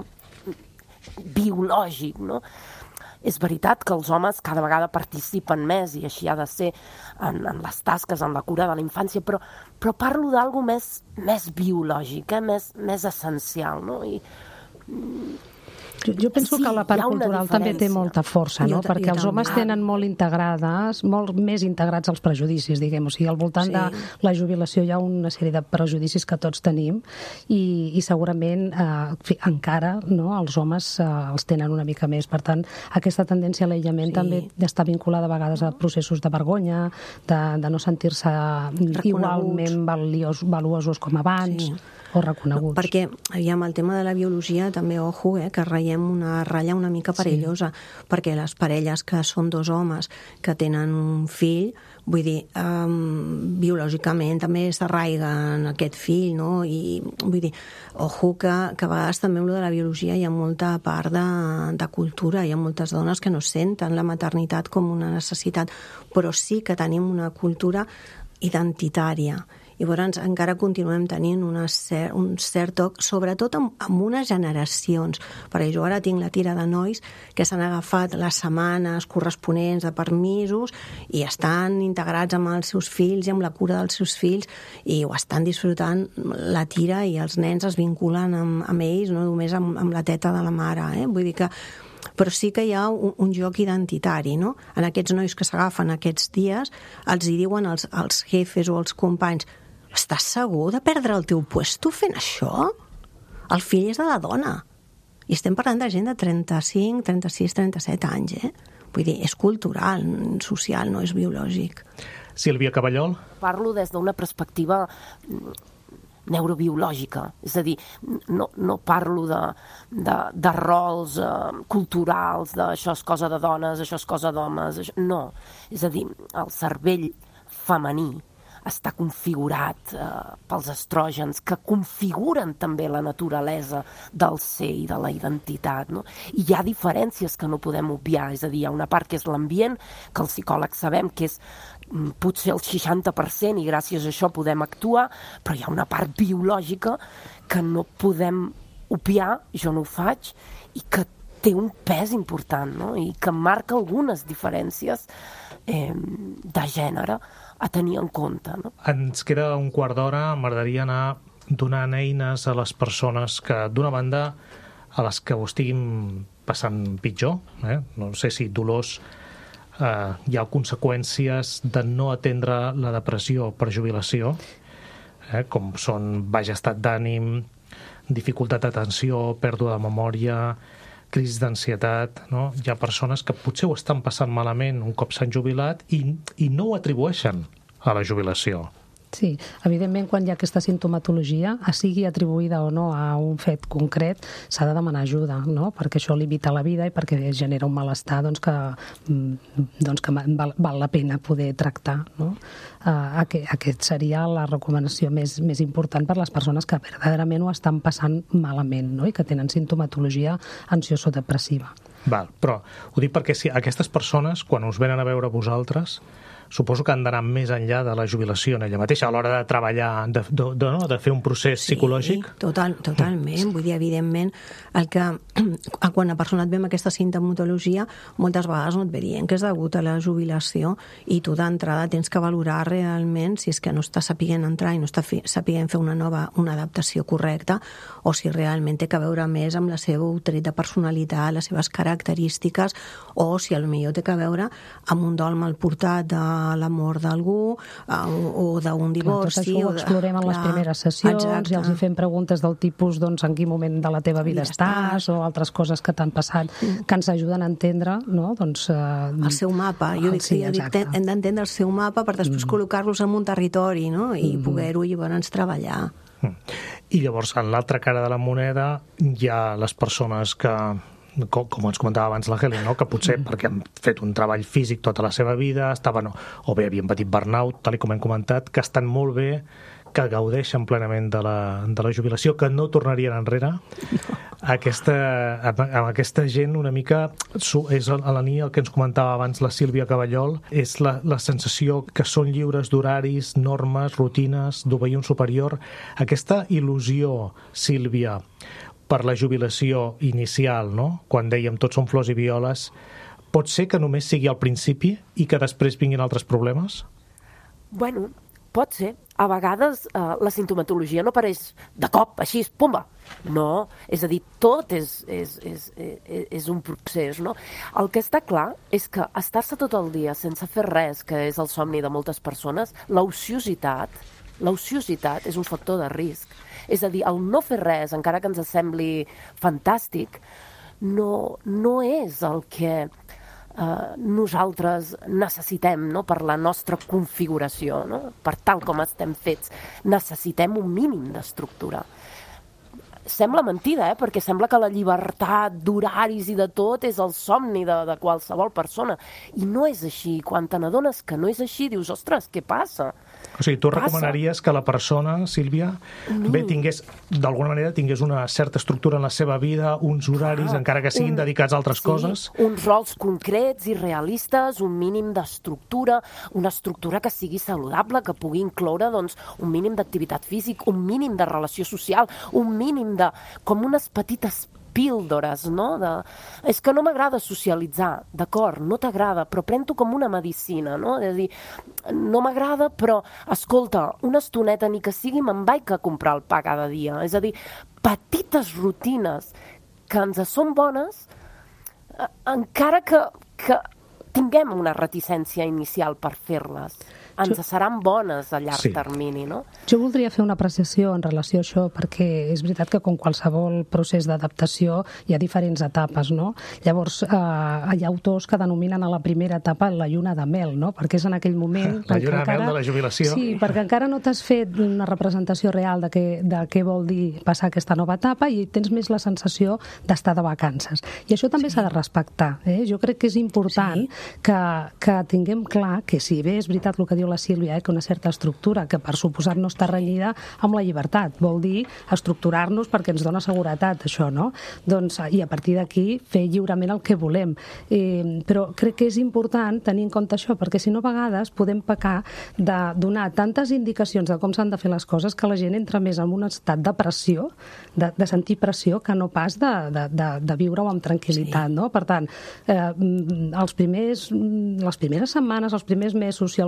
biològic, no? És veritat que els homes cada vegada participen més, i així ha de ser en, en les tasques, en la cura de la infància, però, però parlo d'algo més, més biològic, eh? més, més essencial, no? I, Jo, jo penso sí, que la part cultural també té molta força, no? Jo, Perquè jo els també. homes tenen molt integrades, molt més integrats als prejudicis, diguem. O sigui, al voltant Sí. de la jubilació hi ha una sèrie de prejudicis que tots tenim i, i segurament eh, fi, encara no, els homes eh, els tenen una mica més. Per tant, aquesta tendència a l'aïllament Sí. també està vinculada a vegades a processos de vergonya, de, de no sentir-se igualment valios, valuosos com abans, Sí. o reconeguts. No, perquè, aviam, el tema de la biologia també, ojo, eh, que ratllem una ratlla una mica perillosa, sí. perquè les parelles que són dos homes que tenen un fill, vull dir, um, biològicament també s'arraiguen aquest fill, no? I vull dir, ojo que, que a vegades també amb lo de la biologia hi ha molta part de, de cultura, hi ha moltes dones que no senten la maternitat com una necessitat, però sí que tenim una cultura identitària. I llavors encara continuem tenint una cer un cert toc, sobretot amb, amb unes generacions, perquè jo ara tinc la tira de nois que s'han agafat les setmanes corresponents de permisos i estan integrats amb els seus fills i amb la cura dels seus fills i ho estan disfrutant la tira, i els nens es vinculen amb, amb ells, no només amb, amb la teta de la mare, eh? Vull dir que però sí que hi ha un, un joc identitari, no? En aquests nois que s'agafen aquests dies, els hi diuen als, als jefes o als companys: estàs segur de perdre el teu puesto fent això? El fill és de la dona. I estem parlant de gent de trenta-cinc, trenta-sis, trenta-set anys, eh? Vull dir, és cultural, social, no és biològic. Sílvia Caballol. Parlo des d'una perspectiva neurobiològica, és a dir, no, no parlo de, de, de rols eh, culturals, de això és cosa de dones, això és cosa d'homes, això... no, és a dir, el cervell femení està configurat eh, pels estrògens que configuren també la naturalesa del ser i de la identitat, no? I hi ha diferències que no podem obviar, és a dir, hi ha una part que és l'ambient, que els psicòlegs sabem que és potser el seixanta per cent i gràcies a això podem actuar, però hi ha una part biològica que no podem obviar, jo no ho faig, i que té un pes important, no? I que marca algunes diferències eh, de gènere a tenir en compte, no? Ens queda un quart d'hora, m'agradaria anar donant eines a les persones que, d'una banda, a les que ho estiguin passant pitjor, eh? No sé si dolors, eh, hi ha conseqüències de no atendre la depressió per jubilació, eh? Com són baix estat d'ànim, dificultat d'atenció, pèrdua de memòria, crisis d'ansietat, no? Hi ha persones que potser ho estan passant malament un cop s'han jubilat i, i no ho atribueixen a la jubilació. Sí, evidentment quan hi ha aquesta sintomatologia, sigui atribuïda o no a un fet concret, s'ha de demanar ajuda, no? Perquè això limita la vida i perquè genera un malestar doncs, que, doncs, que val, val la pena poder tractar, no? Uh, aquest, aquest seria la recomanació més, més important per les persones que verdaderament ho estan passant malament, no? I que tenen sintomatologia ansioso-depressiva. Val, però ho dic perquè si aquestes persones, quan us venen a veure vosaltres, suposo que han d'anar més enllà de la jubilació en ella mateixa, a l'hora de treballar, de, de, de, no? de fer un procés sí, psicològic. Total, totalment. Vull dir, evidentment, el que, quan la persona et ve amb aquesta sintomatologia, moltes vegades no et ve dient que és degut a la jubilació i tu d'entrada tens que valorar realment si és que no està sapiguent entrar i no està fi, sapiguent fer una nova una adaptació correcta o si realment té que veure més amb la seva tret de personalitat, les seves característiques, o si potser té que veure amb un dol mal portat de la mort d'algú o d'un divorci. Tot això ho explorem en les primeres sessions, exacte. I els hi fem preguntes del tipus doncs, en quin moment de la teva vida estàs o altres coses que t'han passat que ens ajuden a entendre, no? Doncs, eh, el seu mapa. Jo dic, sí, jo dic hem d'entendre el seu mapa per després mm. col·locar-los en un territori, no? I mm. poder-ho llavors treballar. I llavors, en l'altra cara de la moneda hi ha les persones que Com, com ens comentava abans la Helen, no? Que potser perquè han fet un treball físic tota la seva vida, estaven, o bé havien patit burnout, tal com hem comentat, que estan molt bé, que gaudeixen plenament de la, de la jubilació, que no tornarien enrere. No. Aquesta, amb aquesta gent una mica, és a la nit el que ens comentava abans la Sílvia Caballol, és la, la sensació que són lliures d'horaris, normes, rutines, d'obeir un superior. Aquesta il·lusió, Sílvia, per la jubilació inicial, no? Quan dèiem tots són flors i violes, pot ser que només sigui al principi i que després vinguin altres problemes? Bueno, pot ser. A vegades eh, la sintomatologia no apareix de cop, així, pumba. No, és a dir, tot és, és, és, és, és un procés, no? El que està clar és que estar-se tot el dia sense fer res, que és el somni de moltes persones, l'ociositat, l'ociositat és un factor de risc. És a dir, el no fer res, encara que ens sembli fantàstic, no, no és el que eh, nosaltres necessitem, no? Per la nostra configuració, no? Per tal com estem fets. Necessitem un mínim d'estructura. Sembla mentida, eh? Perquè sembla que la llibertat d'horaris i de tot és el somni de, de qualsevol persona. I no és així. Quan te n'adones que no és així, dius, ostres, què passa? O sigui, tu passa? Recomanaries que la persona, Sílvia, mm. bé, tingués, d'alguna manera, tingués una certa estructura en la seva vida, uns horaris, ah, encara que siguin un, dedicats a altres sí, coses? Uns rols concrets i realistes, un mínim d'estructura, una estructura que sigui saludable, que pugui incloure doncs, un mínim d'activitat físic, un mínim de relació social, un mínim de... com unes petites píldores, no? De... És que no m'agrada socialitzar, d'acord, no t'agrada, però pren-t'ho com una medicina, no? És a dir, no m'agrada, però, escolta, una estoneta, ni que sigui, me'n vaig a comprar el pa cada dia. És a dir, petites rutines que ens són bones, eh, encara que, que tinguem una reticència inicial per fer-les. Ens jo... seran bones a llarg sí. termini, no? Jo voldria fer una apreciació en relació a això, perquè és veritat que com qualsevol procés d'adaptació hi ha diferents etapes, no? Llavors, eh, hi ha autors que denominen a la primera etapa la lluna de mel, no? Perquè és en aquell moment... La lluna de mel de la jubilació. Sí, perquè encara no t'has fet una representació real de què, de què vol dir passar aquesta nova etapa i tens més la sensació d'estar de vacances. I això també s'ha sí. de respectar, eh? Jo crec que és important sí. que, que tinguem clar que si bé és veritat el que diu la Sílvia, eh, que una certa estructura que per suposat no està renyida amb la llibertat, vol dir estructurar-nos perquè ens dona seguretat, això, no? Doncs, i a partir d'aquí fer lliurement el que volem. Eh, però crec que és important tenir en compte això, perquè si no a vegades podem pecar de donar tantes indicacions de com s'han de fer les coses que la gent entra més en un estat de pressió, de, de sentir pressió, que no pas de, de, de, de viure-ho amb tranquil·litat, sí. no? Per tant, eh, els primers, les primeres setmanes, els primers mesos, si algú no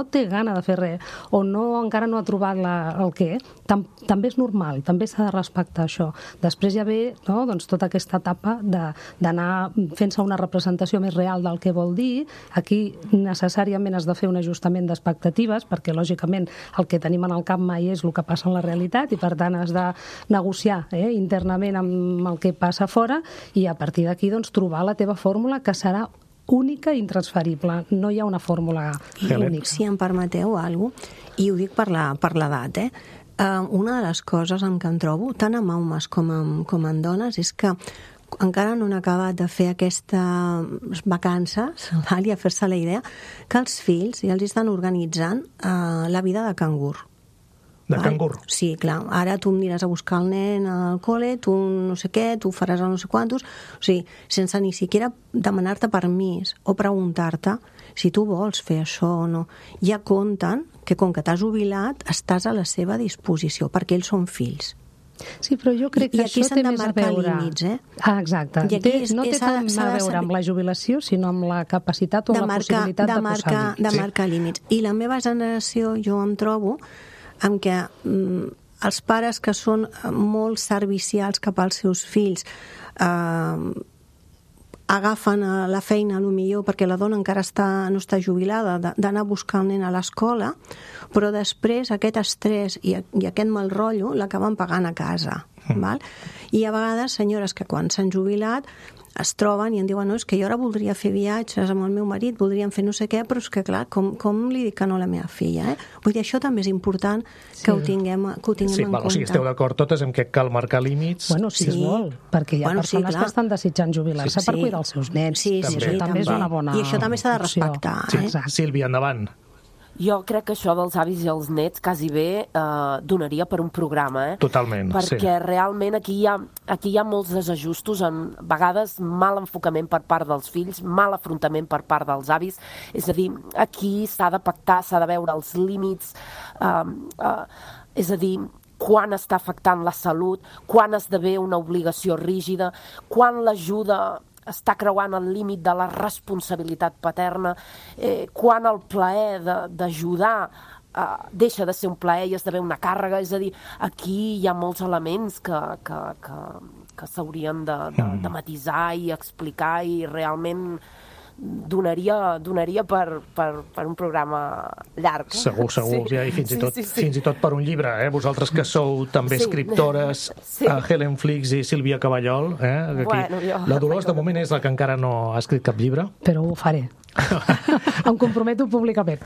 té gana de fer res, o no, encara no ha trobat la, el què, tam, també és normal, també s'ha de respectar això. Després ja ve, no, doncs, tota aquesta etapa d'anar fent-se una representació més real del que vol dir. Aquí necessàriament has de fer un ajustament d'expectatives, perquè lògicament el que tenim en el cap mai és el que passa en la realitat, i per tant has de negociar eh, internament amb el que passa fora, i a partir d'aquí doncs, trobar la teva fórmula, que serà única i intransferible. No hi ha una fórmula única. Si em permeteu alguna cosa, i ho dic per l'edat, eh? Uh, una de les coses en què em trobo, tant amb homes com amb, com amb dones, és que encara no han acabat de fer aquestes vacances, val? I a fer-se la idea que els fills ja els estan organitzant uh, la vida de cangur. De cangur? Sí, clar. Ara tu em aniràs a buscar el nen al col·le, tu no sé què, tu faràs el no sé quantos... O sigui, sense ni siquiera demanar-te permís o preguntar-te si tu vols fer això o no. Ja compten que com que t'has jubilat estàs a la seva disposició, perquè ells són fills. Sí, però jo crec que I aquí això té més a veure... límits, eh? Ah, exacte. I aquí té, no té és, tant de, a veure amb la jubilació, sinó amb la capacitat o de la marcar, possibilitat de, de marcar, posar límits. de marcar límits. I la meva generació, jo em trobo amb què mm, els pares que són molt servicials cap als seus fills eh, agafen la feina, a lo millor, perquè la dona encara està, no està jubilada, d'anar a buscar el nen a l'escola, però després aquest estrès i, i aquest mal rotllo l'acaben pagant a casa. Mm. Val? I a vegades senyores que quan s'han jubilat es troben i em diuen, no, és que jo ara voldria fer viatges amb el meu marit, voldríem fer no sé què, però és que, clar, com, com li dic que no a la meva filla, eh? Vull dir, això també és important que sí. ho tinguem, que ho tinguem sí, en val, compte. O sigui, esteu d'acord totes en que cal marcar límits? Bueno, sí, sí. és molt, perquè hi ha bueno, persones sí, que estan desitjant jubilar-se sí, per cuidar els seus nens. Sí, sí, també, sí, també és una bona I això també s'ha de respectar. Sí. Eh? Sílvia, endavant. Jo crec que això dels avis i els nets quasi bé eh, donaria per un programa, eh? Totalment, Perquè sí. realment aquí hi, ha, aquí hi ha molts desajustos, en vegades mal enfocament per part dels fills, mal afrontament per part dels avis. És a dir, aquí s'ha de pactar, s'ha de veure els límits, eh, eh, és a dir, quan està afectant la salut, quan esdevé una obligació rígida, quan l'ajuda està creuant el límit de la responsabilitat paterna, eh, quan el plaer d'ajudar eh, deixa de ser un plaer i esdevé una càrrega. És a dir, aquí hi ha molts elements que, que, que, que s'haurien de, de, de matisar i explicar, i realment donaria, donaria per, per, per un programa llarg. Segur, segur, sí. ja, i fins, sí, i tot, sí, sí. fins i tot per un llibre, eh? Vosaltres que sou també sí. escriptores, sí. uh, Helen Flix i Sílvia Caballol, eh? Aquí. Bueno, jo... La Dolors, de moment, és la que encara no ha escrit cap llibre. Però ho faré. Em comprometo públicament.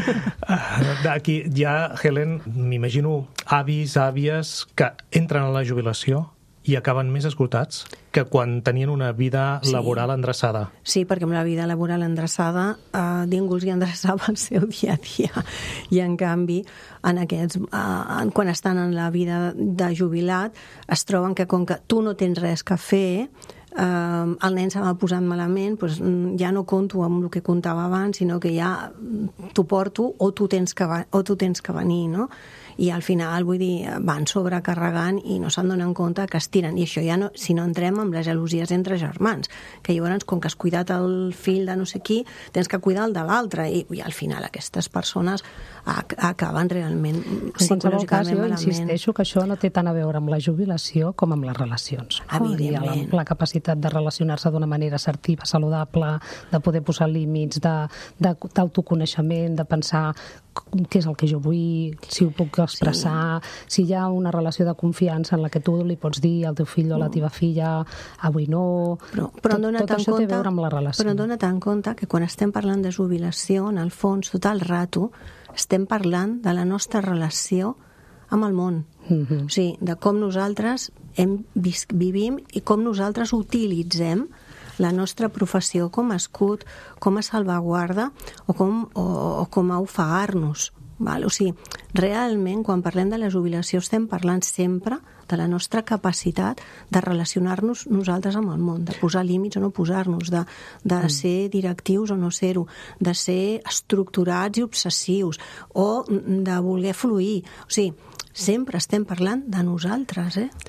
Aquí hi ha, Helen, m'imagino, avis, àvies que entren a la jubilació i acaben més esgotats que quan tenien una vida sí. laboral endreçada. Sí, perquè amb la vida laboral endreçada eh, ningú els hi endreçava el seu dia a dia. I en canvi, en aquests, eh, quan estan en la vida de jubilat, es troben que com que tu no tens res que fer, Uh, el nen s'ha posat malament, doncs ja no compto amb el que comptava abans, sinó que ja t'ho porto o tu tens que, o tu tens que venir, no? I al final, vull dir, van sobrecarregant i no se'n donen compte que es tiren. I això ja no, si no entrem amb les gelosies entre germans, que llavors, com que has cuidat el fill de no sé qui, tens que cuidar el de l'altre, i, i al final aquestes persones ac acaben realment psicològicament malament. Jo insisteixo que això no té tant a veure amb la jubilació com amb les relacions. Evidentment. La, la capacitat de relacionar-se d'una manera assertiva, saludable, de poder posar límits, d'autoconeixement, de, de, de pensar què és el que jo vull, si ho puc expressar, sí. si hi ha una relació de confiança en la que tu li pots dir al teu fill o a la teva filla avui no... Però, però tot, tot això compte, té a veure amb la relació. Però dona't en compte que quan estem parlant de jubilació, en el fons, tot el rato, estem parlant de la nostra relació amb el món. Mm-hmm. O sigui, de com nosaltres hem, vivim i com nosaltres utilitzem la nostra professió com a escut, com a salvaguarda o com, o, o com a ofegar-nos. Val? O sigui, realment, quan parlem de la jubilació, estem parlant sempre de la nostra capacitat de relacionar-nos nosaltres amb el món, de posar límits o no posar-nos, de, de mm. ser directius o no ser-ho, de ser estructurats i obsessius, o de voler fluir. O sigui, sempre estem parlant de nosaltres, eh?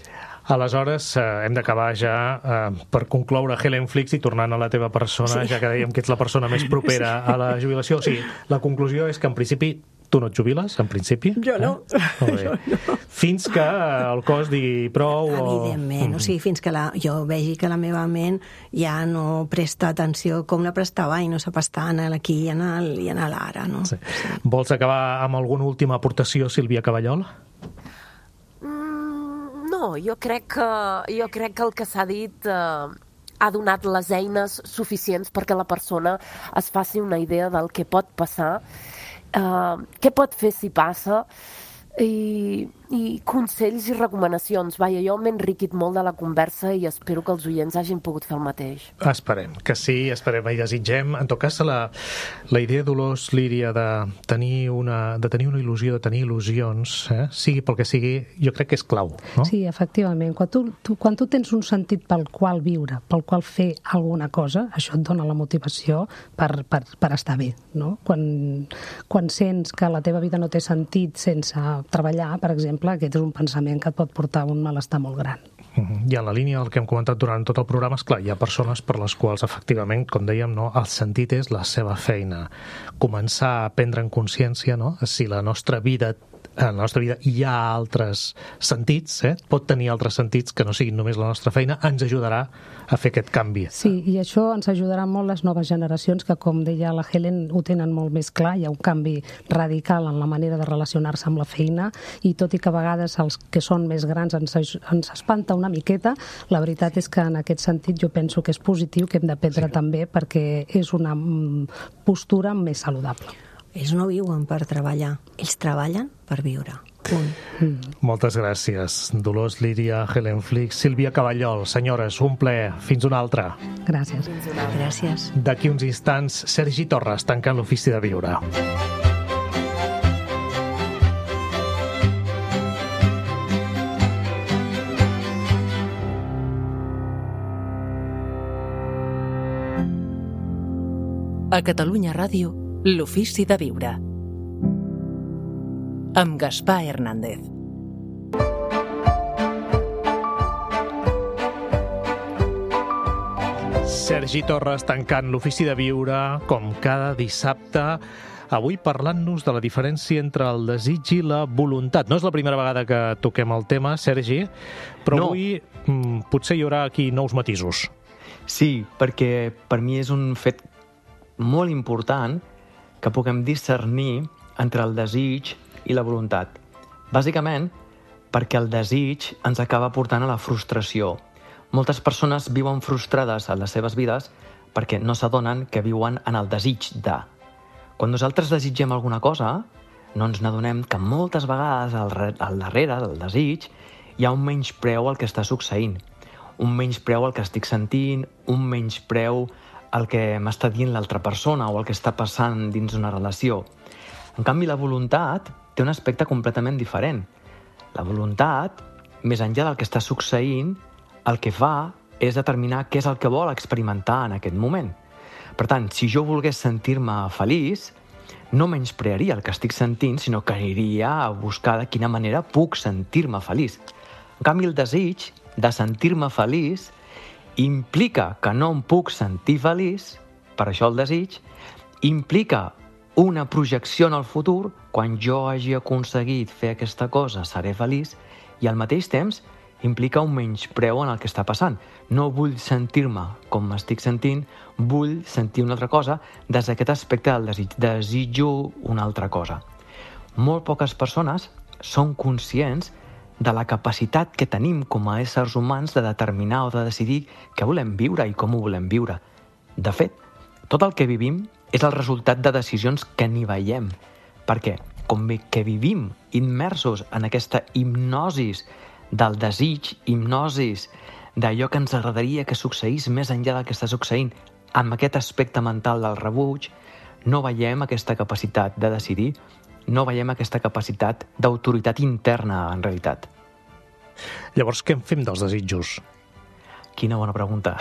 Aleshores, eh, hem d'acabar ja eh, per concloure Helen Flix i tornant a la teva persona, sí. ja que dèiem que ets la persona més propera a la jubilació. O sigui, la conclusió és que en principi tu no et jubiles, en principi? Jo no. Eh? Jo no. Fins que el cos digui prou o... Evidentment, o sigui, fins que la, jo vegi que la meva ment ja no presta atenció com la prestava i no sap estar en l'aquí i en el, i en l'ara, no? Sí. Vols acabar amb alguna última aportació, Sílvia Caballol? Mm, no, jo crec que, jo crec que el que s'ha dit... Eh... ha donat les eines suficients perquè la persona es faci una idea del que pot passar, uh, què pot fer si passa, i, i consells i recomanacions. Vaja, jo m'he enriquit molt de la conversa i espero que els oients hagin pogut fer el mateix. Esperem que sí, esperem i desitgem. En tot cas, la, la idea, Dolors Líria, de tenir una, de tenir una il·lusió, de tenir il·lusions, eh? sigui pel que sigui, jo crec que és clau, no? Sí, efectivament. Quan tu, tu, quan tu tens un sentit pel qual viure, pel qual fer alguna cosa, això et dona la motivació per, per, per estar bé, no? Quan, quan sents que la teva vida no té sentit sense treballar, per exemple, aquest és un pensament que et pot portar a un malestar molt gran. I en la línia del que hem comentat durant tot el programa, és clar, hi ha persones per les quals, efectivament, com dèiem, no, el sentit és la seva feina. Començar a prendre en consciència, no, si la nostra vida en la nostra vida hi ha altres sentits, eh? pot tenir altres sentits que no siguin només la nostra feina, ens ajudarà a fer aquest canvi. Sí, i això ens ajudarà molt les noves generacions que, com deia la Helen, ho tenen molt més clar. Hi ha un canvi radical en la manera de relacionar-se amb la feina i tot i que a vegades els que són més grans ens, ens espanta una miqueta, la veritat és que en aquest sentit jo penso que és positiu, que hem d'aprendre sí. també perquè és una postura més saludable. Ells no viuen per treballar, ells treballen per viure. Punt. Mm. Moltes gràcies, Dolors Líria, Helen Flix, Sílvia Caballol. Senyores, un plaer. Fins una altra. Gràcies. Gràcies. D'aquí uns instants, Sergi Torres, tancant l'ofici de viure. A Catalunya Ràdio, l'ofici de viure. Amb Gaspar Hernández. Sergi Torres tancant l'ofici de viure, com cada dissabte, avui parlant-nos de la diferència entre el desig i la voluntat. No és la primera vegada que toquem el tema, Sergi, però no. avui mm, potser hi haurà aquí nous matisos. Sí, perquè per mi és un fet molt important que puguem discernir entre el desig i la voluntat. Bàsicament, perquè el desig ens acaba portant a la frustració. Moltes persones viuen frustrades a les seves vides perquè no s'adonen que viuen en el desig de. Quan nosaltres desitgem alguna cosa, no ens n'adonem que moltes vegades al, al darrere del desig hi ha un menyspreu al que està succeint, un menyspreu al que estic sentint, un menyspreu el que m'està dient l'altra persona o el que està passant dins d'una relació. En canvi, la voluntat té un aspecte completament diferent. La voluntat, més enllà del que està succeint, el que fa és determinar què és el que vol experimentar en aquest moment. Per tant, si jo volgués sentir-me feliç, no menysprearia el que estic sentint, sinó que aniria a buscar de quina manera puc sentir-me feliç. En canvi, el desig de sentir-me feliç implica que no em puc sentir feliç, per això el desig, implica una projecció en el futur, quan jo hagi aconseguit fer aquesta cosa seré feliç, i al mateix temps implica un menyspreu en el que està passant. No vull sentir-me com m'estic sentint, vull sentir una altra cosa des d'aquest aspecte del desig. Desitjo una altra cosa. Molt poques persones són conscients de la capacitat que tenim com a éssers humans de determinar o de decidir què volem viure i com ho volem viure. De fet, tot el que vivim és el resultat de decisions que ni veiem. Perquè, com que vivim immersos en aquesta hipnosis del desig, hipnosis d'allò que ens agradaria que succeís més enllà del que està succeint, amb aquest aspecte mental del rebuig, no veiem aquesta capacitat de decidir, no veiem aquesta capacitat d'autoritat interna, en realitat. Llavors, què en fem dels desitjos? Quina bona pregunta.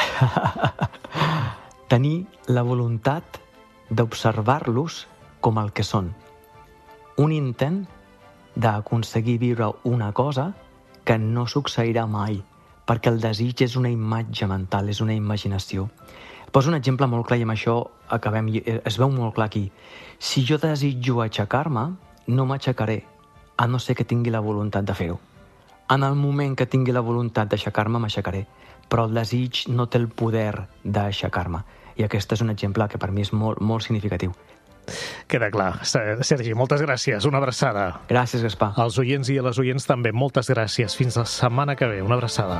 Tenir la voluntat d'observar-los com el que són. Un intent d'aconseguir viure una cosa que no succeirà mai perquè el desig és una imatge mental, és una imaginació. Poso un exemple molt clar i amb això acabem, es veu molt clar aquí. Si jo desitjo aixecar-me, no m'aixecaré, a no ser que tingui la voluntat de fer-ho. En el moment que tingui la voluntat d'aixecar-me, m'aixecaré, però el desig no té el poder d'aixecar-me. I aquest és un exemple que per mi és molt, molt significatiu. Queda clar. Sergi, moltes gràcies. Una abraçada. Gràcies, Gaspar. Als oients i a les oients també, moltes gràcies. Fins la setmana que ve. Una abraçada.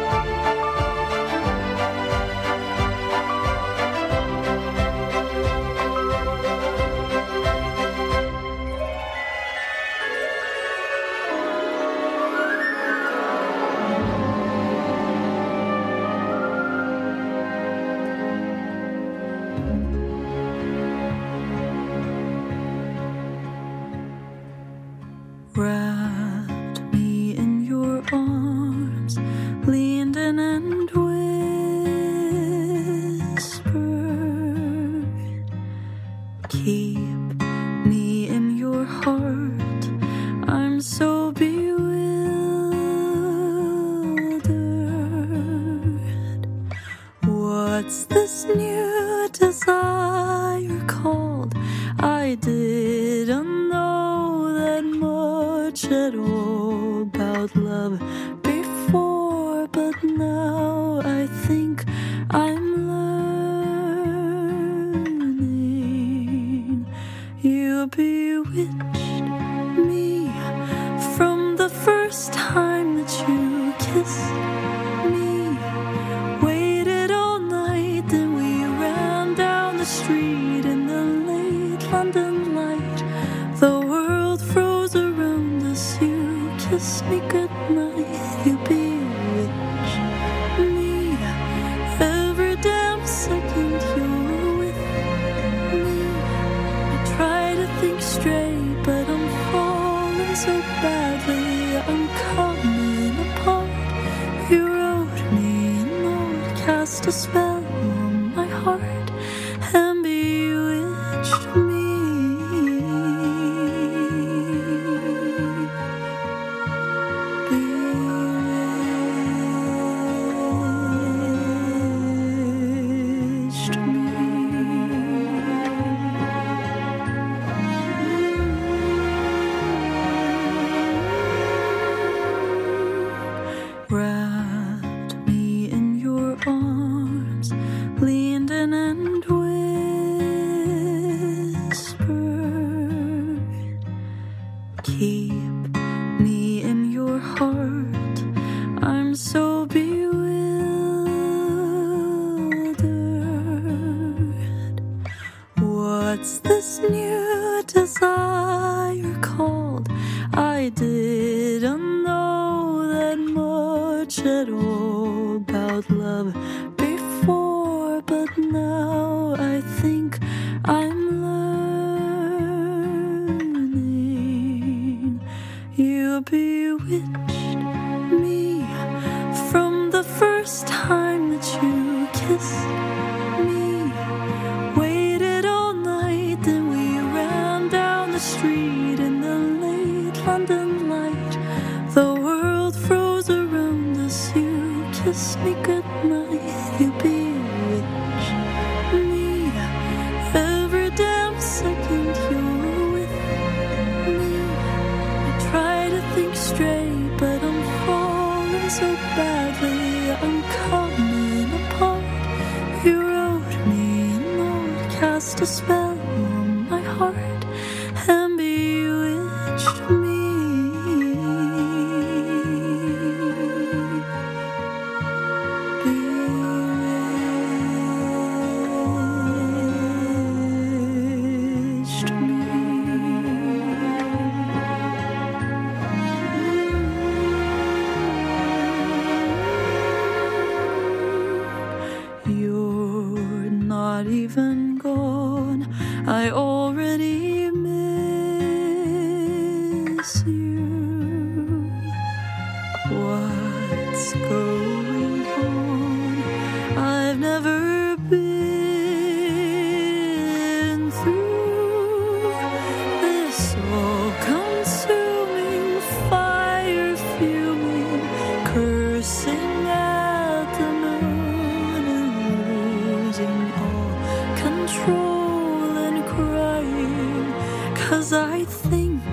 Wrapped me in your arms, leaned in and whispered, keep me in your heart, I'm so bewildered. What's this new desire called? I didn't know that much at all about love before, but now I think I'm learning. You bewitched me from the first time that you kissed me. Waited all night, then we ran down the street in the late London light. The world froze around us, you kissed me goodnight. You bewitched me. Every damn second you were with me. I try to think straight, but I'm falling so badly. I'm coming apart. You wrote me a note, cast a spell on my heart, and bewitched me. Wrapped me in your arms, leaned in and whispered, keep me in your heart, I'm so bewildered. What's this new desire called? I didn't know that much at all about love before, but now I think I'm learning. You bewitched me from the first time that you kissed me. Waited all night, then we ran down the street in the late London light. The world froze around us, you kissed me goodnight. You bewitched me. Every damn second you were with me. I try to think straight, but I'm falling so badly. I'm coming apart. You wrote me a note, cast a spell on my heart, and bewitched me. Bewitched me. You're not even gone, I already miss you. What's going on? I've never been through this all-consuming fire fuming, cursing 'cause I think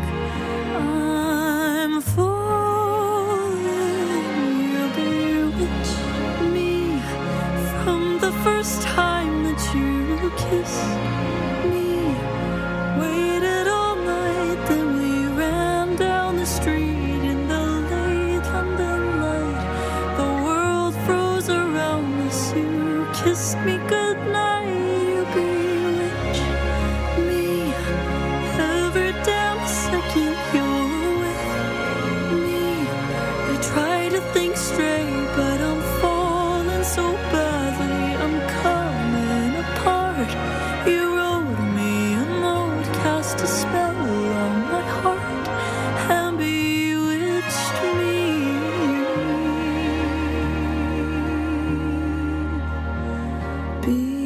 I'm falling. You bewitched me from the first time that you kissed me. Waited all night, then we ran down the street in the late London light. The world froze around us. You kissed me goodnight. You bewitched me. Every damn second you're with me. I try to think straight, but I'm falling so badly. I'm coming apart. You wrote me a note, cast a spell on my heart, and bewitched me. Be